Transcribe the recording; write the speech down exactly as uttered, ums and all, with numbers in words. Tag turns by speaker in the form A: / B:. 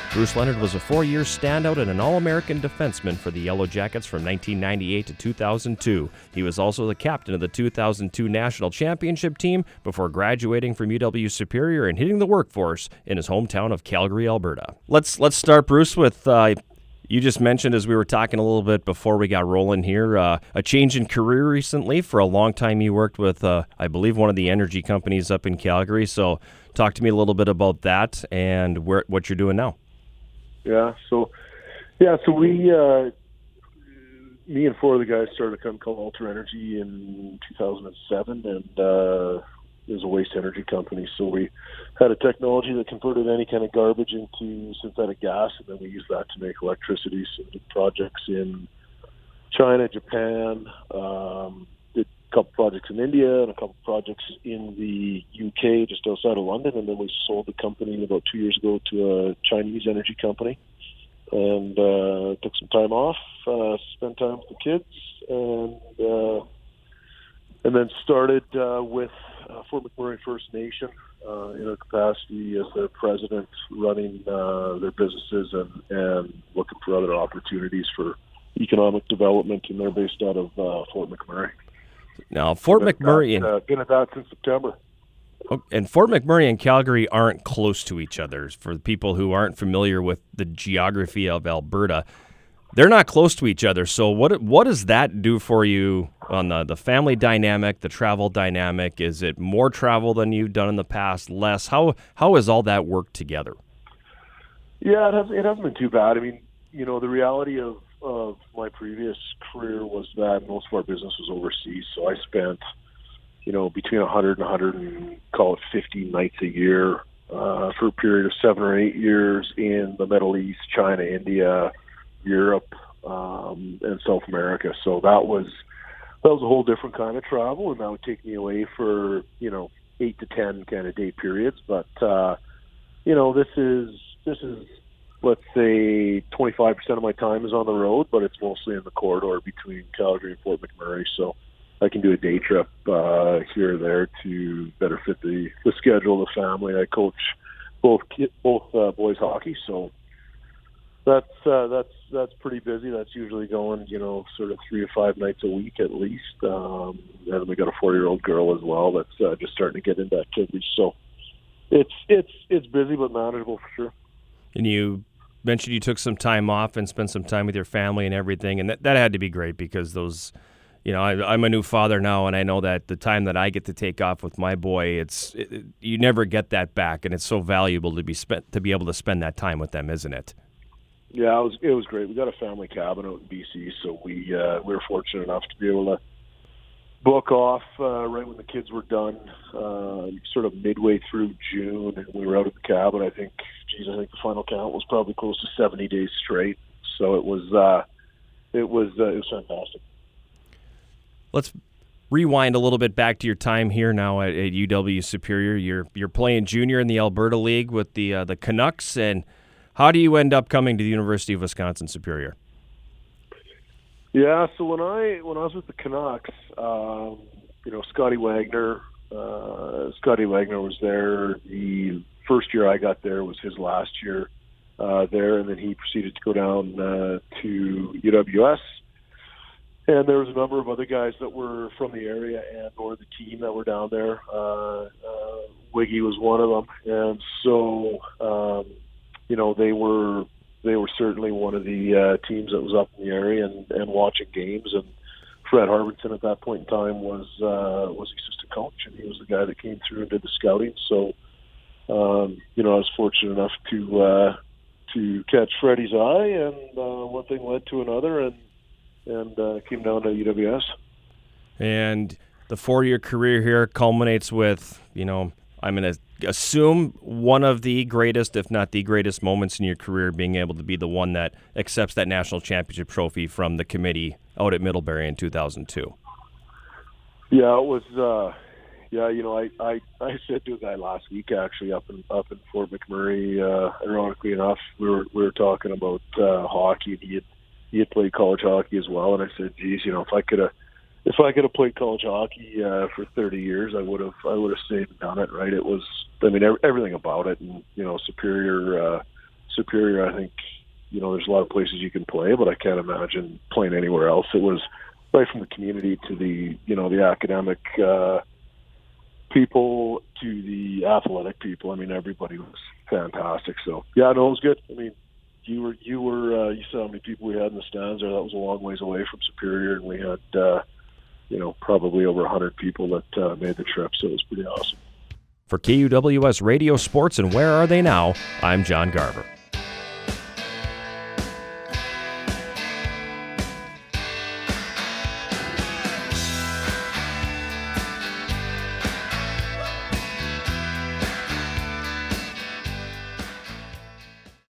A: Bruce Leonard was a four-year standout and an All-American defenseman for the Yellow Jackets from nineteen ninety-eight to two thousand two. He was also the captain of the two thousand two National Championship team before graduating from U W Superior and hitting the workforce in his hometown of Calgary, Alberta. Let's let's start, Bruce, with uh, you just mentioned, as we were talking a little bit before we got rolling here, uh, a change in career recently. For a long time you worked with, uh, I believe, one of the energy companies up in Calgary. So talk to me a little bit about that and where what you're doing now.
B: Yeah, so yeah, so we, uh, me and four of the guys started a company called Ultra Energy in two thousand seven, and uh, it was a waste energy company. So we had a technology that converted any kind of garbage into synthetic gas, and then we used that to make electricity. So we did projects in China, Japan, um, did a couple projects in India, and a couple projects in the U K, just outside of London, and then we sold the company about two years ago to a Chinese energy company, and uh, took some time off, uh, spent time with the kids, and uh, and then started uh, with uh, Fort McMurray First Nation uh, in a capacity as their president, running uh, their businesses and, and looking for other opportunities for economic development, and they're based out of uh, Fort McMurray.
A: Now, Fort
B: been
A: McMurray
B: at that,
A: and
B: uh, been at that since September.
A: and Fort McMurray and Calgary aren't close to each other. For the people who aren't familiar with the geography of Alberta, they're not close to each other. So what what does that do for you on the, the family dynamic, the travel dynamic? Is it more travel than you've done in the past, less? How how has all that worked together?
B: Yeah, it, has, it hasn't been too bad. I mean, you know, the reality of of my previous career was that most of our business was overseas. So I spent, you know, between one hundred and one hundred and call it fifty nights a year uh, for a period of seven or eight years in the Middle East, China, India, Europe, um, and South America. So that was that was a whole different kind of travel, and that would take me away for, you know, eight to ten kind of day periods. But uh, you know, this is this is. let's say twenty-five percent of my time is on the road, but it's mostly in the corridor between Calgary and Fort McMurray. So I can do a day trip uh, here or there to better fit the, the schedule of the family. I coach both kid, both uh, boys hockey, so that's uh, that's that's pretty busy. That's usually going, you know, sort of three to five nights a week at least. Um, and we got a four-year-old girl as well that's uh, just starting to get into activities. So it's it's it's busy but manageable for sure.
A: And you mentioned you took some time off and spent some time with your family and everything, and that, that had to be great because those, you know, I, I'm a new father now, and I know that the time that I get to take off with my boy, it's it, you never get that back, and it's so valuable to be spent to be able to spend that time with them, isn't it?
B: Yeah, it was it was great. We got a family cabin out in B C, so we uh, we were fortunate enough to be able to book off uh, right when the kids were done, uh, sort of midway through June, and we were out at the cabin. I think, geez, I think the final count was probably close to seventy days straight. So it was, uh, it was, uh, it was fantastic.
A: Let's rewind a little bit back to your time here now at, at U W Superior. You're you're playing junior in the Alberta League with the uh, the Canucks, and how do you end up coming to the University of Wisconsin Superior?
B: Yeah, so when I when I was with the Canucks, um, you know, Scotty Wagner, uh, Scotty Wagner was there. The first year I got there was his last year uh, there, and then he proceeded to go down uh, to U W S. And there was a number of other guys that were from the area and or the team that were down there. Uh, uh, Wiggy was one of them, and so um, you know they were. They were certainly one of the uh, teams that was up in the area and, and watching games. And Fred Harbinson at that point in time was uh, was the assistant coach, and he was the guy that came through and did the scouting. So, um, you know, I was fortunate enough to uh, to catch Freddie's eye, and uh, one thing led to another, and and uh, came down to U W S.
A: And the four-year career here culminates with, you know, I'm going to assume one of the greatest, if not the greatest moments in your career, being able to be the one that accepts that national championship trophy from the committee out at Middlebury in two thousand two.
B: Yeah, it was, uh, yeah, you know, I, I, I said to a guy last week, actually, up in up in Fort McMurray, uh, ironically enough, we were we were talking about uh, hockey, and he had, he had played college hockey as well, and I said, geez, you know, if I could have If I could have played college hockey uh, for thirty years, I would have. I would have stayed and done it. Right? It was. I mean, everything about it, and you know, Superior. Uh, Superior, I think, you know, there's a lot of places you can play, but I can't imagine playing anywhere else. It was right from the community to the, you know, the academic uh, people to the athletic people. I mean, everybody was fantastic. So, yeah, no, it was good. I mean, you were, you were, uh, you saw how many people we had in the stands there. That was a long ways away from Superior, and we had, uh, you know, probably over one hundred people that uh, made the trip, so it was pretty awesome.
A: For K U W S Radio Sports and Where Are They Now, I'm John Garver.